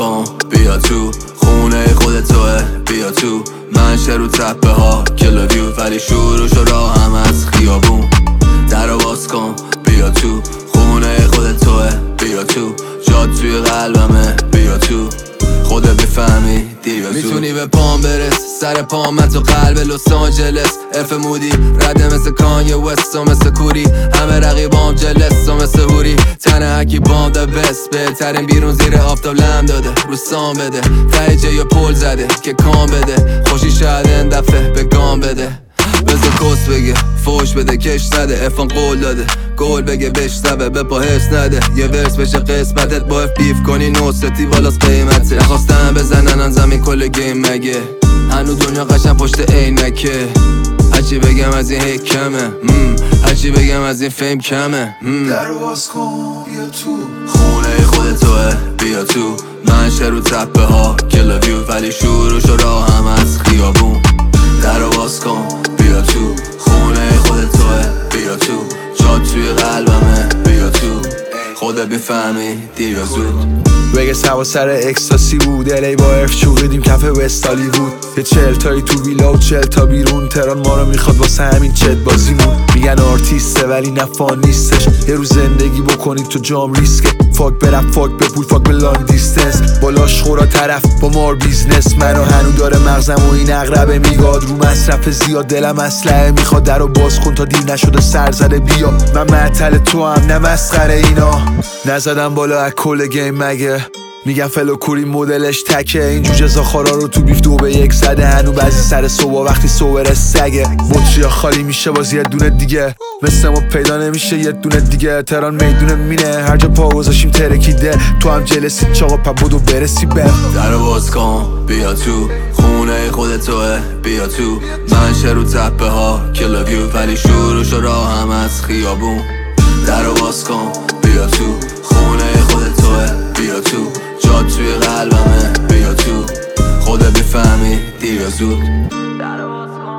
کن بیا تو، خونه خود توه بیا تو، منشه رو تپه ها کلودیو، ولی شروع شو راه هم از خیابون. درو باز کن بیا تو، خونه خود توه بیا تو، جاد توی قلبمه بیا تو، خودت بفهمی دیر یا زود. میتونی به پام برس، سر پام من تو قلب لس آنجلس، اف مودی رده مثل کانیه وست و مثل کوری، همه رقیبام جلس و مثل هوری، تنه هکی بام دا بست، بهترین بیرون زیر آفتاب لم داده رو سام بده، ته جه یا پول زده که کام بده، خوشی شاید این دفعه به گام بده، بزا کس بگه فوش بده کش نده، افان قول داده گل بگه بشنوه به پا حس نده، یه ورس بشه قسمتت با اف بیف کنی نوستی والاس قیمته، نخواستم بزنن زمین کل گیم مگه، هنو دنیا قشن پشت عینکه، هرچی بگم از این هیک کمه، هرچی بگم از این فیم کمه. درو باز کن بیا تو، خونه خود توه بیا تو، منشه رو تپه ها کلودیو، ولی شروع شو راه هم از خیابون. درو باز کن بیا تو، خونه خود توه بیا تو، جاد توی قلبمه بیا تو، خودت میفهمی دیر یا زود. وگس هوا سر اکستاسی بود، الی با ارف چوقیدیم کف وست هالیوود، یه 40 تایی تو ویلا و 40 تا بیرون، تهران ما رو میخواد واسه همین چت بازیمون، میگن آرتیسته ولی نفان نیستش، یه روز زندگی بکنید تو جام ریسکه، فاک برپ فاک به پول فاک به لانگ دیستنس، بالاش خورا طرف با مار بیزنس، منو هنو داره مغزم و این اقربه میگاد رو مصرف زیاد، دلم اسلحه میخواد درو باز کن تا دیر نشده سر زده بیا، من معطل تو هم نه مسخره اینا، نزدم بالا از کل گیم مگه، میگن فلو کوری مدلش تکه، این جوجه زاخارا رو تو بیف 2 به 1 زده، هنو بعضی سر صبح وقتی صور سگه، بطریا خالی میشه باز یه دونه دیگه، مثل ما پیدا نمیشه یه دونه دیگه، تهران میدونه مینه هر جا پا گذاشیم ترکیده، تو هم جلسی چاقا پا بودو برسی به. درو باز کن بیا تو، خونه خود توه بیا تو، منشه رو تپه ها کلودیو، ولی شروع شو راه هم از خیابون. درو باز کن بیا تو، خونه خود توه بیا تو، جاد توی قلبمه بیا تو، خودت بفهمی دیر یا زود.